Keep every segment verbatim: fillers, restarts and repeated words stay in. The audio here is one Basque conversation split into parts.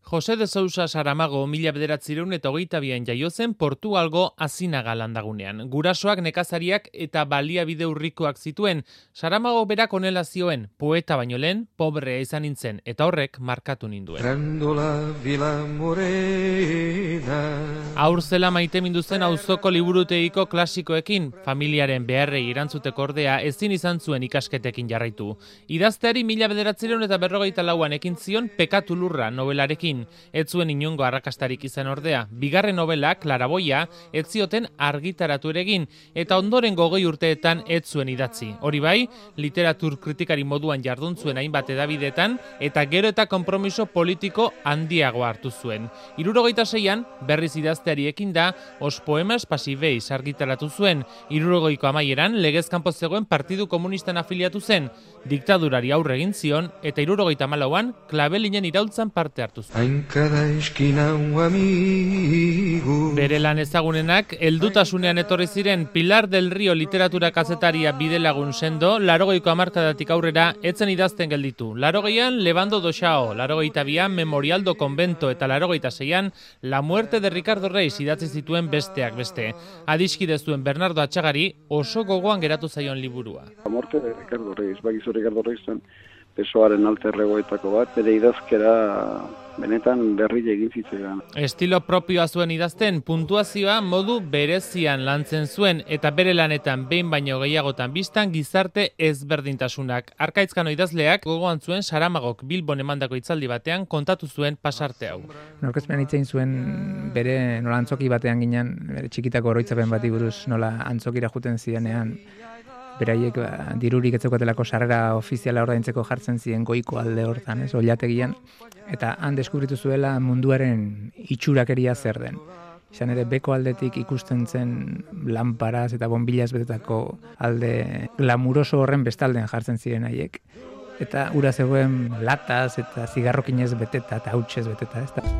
Jose de Sousa Saramago mila bederatziehun eta hogeita bian jaio zen Portugalgo Azinaga landagunean. Gurasoak nekazariak eta baliabide urrikoak zituen. Saramago berak honela zioen, poeta baino lehen, pobrea izan nintzen, eta horrek markatu ninduen. Haur zela maite mindu zen auzoko liburutegiko klasikoekin, familiaren beharrei erantzuteko ordea ezin izan zuen ikasketekin jarraitu. Idazteari mila bederatziehun eta berrogeita lauan ekin zion Pekatu lurra nobelarekin. Ez zuen inongo arrakastarik izan ordea. Bigarren nobela, Klaraboia, ez zioten argitaratu ere egin, eta ondoren gogei urteetan ez zuen idatzi. Hori bai, literatur kritikari moduan jardun zuen hainbat edabidetan, eta gero eta konpromiso politiko handiago hartu zuen. Hirurogeita seian, berriz idazteari ekin da, Os poemas pasibeiz argitaratu zuen. Hirurogeiko amaieran, legez kanpo zegoen Partidu Komunistan afiliatu zen, diktadurari aurre egin zion, eta hirurogeita hamalauan Klabelinen iraultzan parte hartu zuen. Bere lan ezagunenak, heldutasunean etorri ziren Pilar del Rio literatura kazetaria bidelagun sendo, larogeiko hamarkadatik aurrera etzen idazten gelditu. Larogeian Lebando Doxao, larogeita bian Memorial do Convento eta larogeita seian La muerte de Ricardo Reis idatzi zituen besteak beste. Adiskide zuen Bernardo Atxagari oso gogoan geratu zaion liburua. La muerte de Ricardo Reis, bagizu Ricardo Reis zen pesoaren alterregoetako bat, bere idazkera benetan berri egin zitzaidan. Estilo propioa zuen idazten, puntuazioa modu berezian lantzen zuen, eta bere lanetan behin baino gehiagotan bistan gizarte ezberdintasunak. Arkaitzkano idazleak gogoan zuen Saramagok Bilbon emandako hitzaldi batean kontatu zuen pasarte hau. Aurkezpenan hitz egin zuen bere nola antzoki batean ginen, bere txikitako oroitzapen bati buruz nola antzokira juten zirenean, beraiek ba, dirurik etzekatelako sarrera ofiziala ordaintzeko jartzen ziren goiko alde hortan, ez, oilategian, eta han deskubritu zuela munduaren itxurakeria zer den. Izan ere, beko aldetik ikusten zen lanparaz eta bonbilaz betetako alde glamuroso horren bestaldean jartzen ziren haiek. Eta ura zegoen lataz eta zigarrokinez beteta eta hautsez beteta, ez da.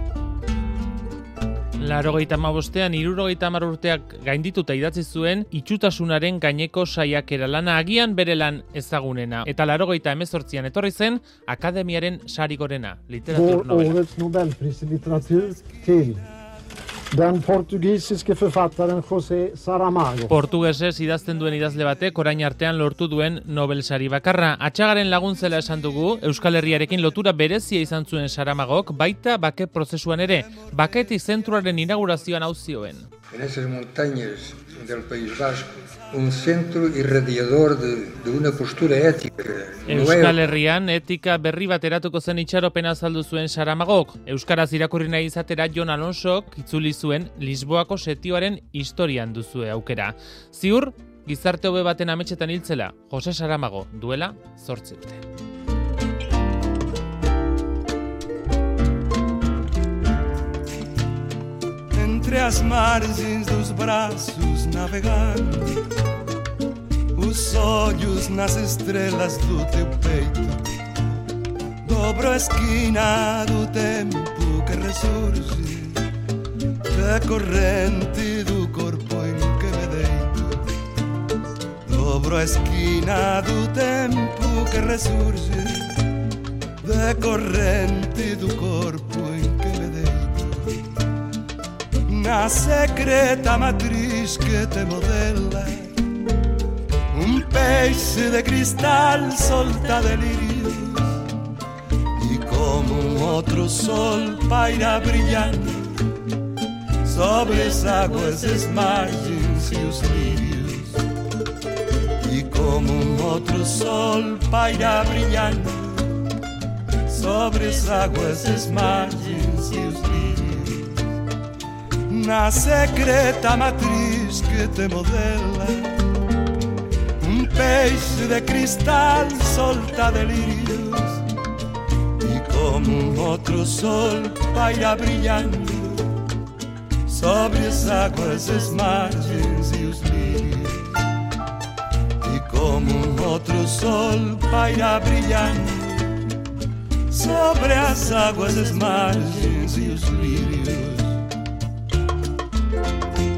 Larogeita hamabostean hirurogeita hamar urteak gaindituta idatzi zuen itxutasunaren gaineko saiakera lana, agian bere lan ezagunena. Eta larogeita hemezortzian etorri zen Akademiaren sari gorena, literatur novela. Årets Nobelpris i litteratur til den portugisiske forfattaren José Saramago. Portugesez idazten duen idazle batek orain artean lortu duen Nobel sari bakarra. Atxagaren laguntzela esan dugu, Euskal Herriarekin lotura berezia izan zuen Saramagok, baita bake prozesuan ere, baketik zentruaren inaugurazioan hau zioen. En esas montañas del País Vasco, un centro irradiador de, de una postura ética. Euskal Herrian etika berri bat eratuko zen itxaropena azaldu zuen Saramagok. Euskaraz irakurri nahi izatera Jon Alonsok itzuli zuen Lisboako setioaren historian duzue aukera. Ziur, gizarte hobe baten ametsetan hiltzela, Jose Saramago duela zortzi urte. Entre as margens dos braços navegando, os olhos nas estrelas do teu peito, dobro a esquina do tempo que ressurge da corrente do corpo em que me deito, dobro a esquina do tempo que ressurge da corrente do corpo em que me deito. Na secreta matriz que te modela, un peixe de cristal solta delirios, y como un otro sol paira brillando sobre as águas, as margens e os lírios, y como un otro sol paira brillando sobre as águas, as margens e os lírios. Na secreta matriz que te modela, un peixe de cristal solta delirios, y como un otro sol paira brillando sobre as águas, as margens e os lírios, y como un otro sol paira brillando sobre as águas, as margens e os lírios.